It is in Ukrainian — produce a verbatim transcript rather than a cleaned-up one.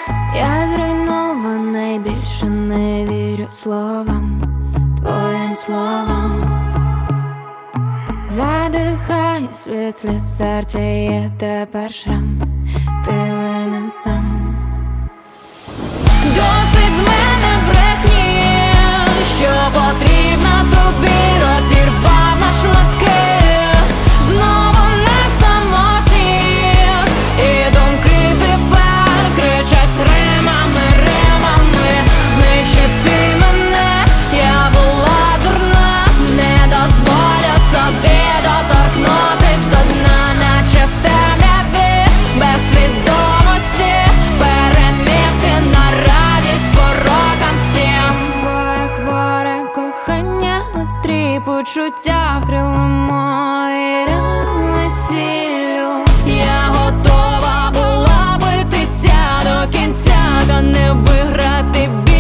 Я зруйнований, більше не вірю словам, твоїм словам. Задихаюсь від сліз, серця є тепер шрам, ти винен сам. Досить з мене брехні, що потрібна тобі, розірвав на шматки. Знову на самоті, і думки тепер кричать римами, римами. Знищив ти мене, я була дурна, не дозволю собі доторкнутись до дна, наче в темряві, без свідомості переміг ти на радість порокам всім. Твоє хворе кохання, острі почуття вкрило мої рани сіллю. Я готова була битися до кінця, та не виграти бій.